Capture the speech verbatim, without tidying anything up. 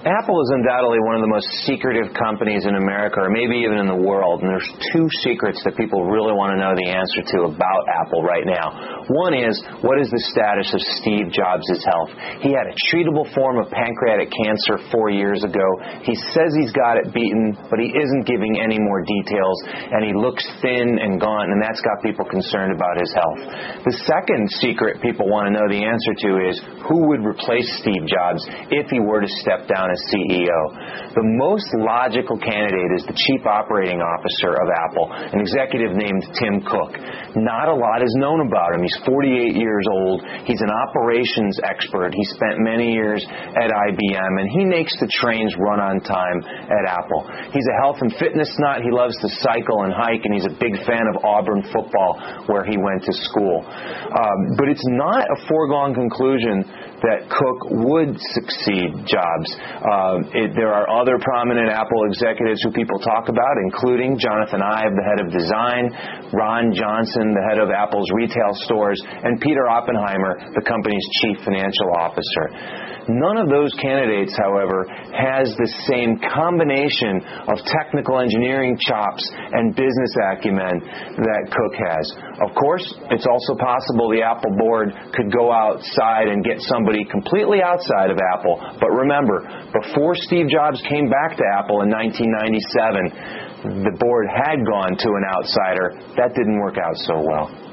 Apple is undoubtedly one of the most secretive companies in America, or maybe even in the world, and there's two secrets that people really want to know the answer to about Apple right now. One is, what is the status of Steve Jobs' health? He had a treatable form of pancreatic cancer four years ago. He says he's got it beaten, but he isn't giving any more details, and he looks thin and gaunt, and that's got people concerned about his health. The second secret people want to know the answer to is, who would replace Steve Jobs if he were to step down as C E O? The most logical candidate is the Chief Operating Officer of Apple, an executive named Tim Cook. Not a lot is known about him. He's forty-eight years old. He's an operations expert. He spent many years at I B M, and he makes the trains run on time at Apple. He's a health and fitness nut. He loves to cycle and hike, and he's a big fan of Auburn football, where he went to school. Um, but it's not a foregone conclusion that Cook would succeed Jobs. Um, it, there are other prominent Apple executives who people talk about, including Jonathan Ive, the head of design, Ron Johnson, the head of Apple's retail stores, and Peter Oppenheimer, the company's chief financial officer. None of those candidates, however, has the same combination of technical engineering chops and business acumen that Cook has. Of course, it's also possible the Apple board could go outside and get somebody completely outside of Apple. But remember, before Steve Jobs came back to Apple in nineteen ninety-seven, the board had gone to an outsider. That didn't work out so well.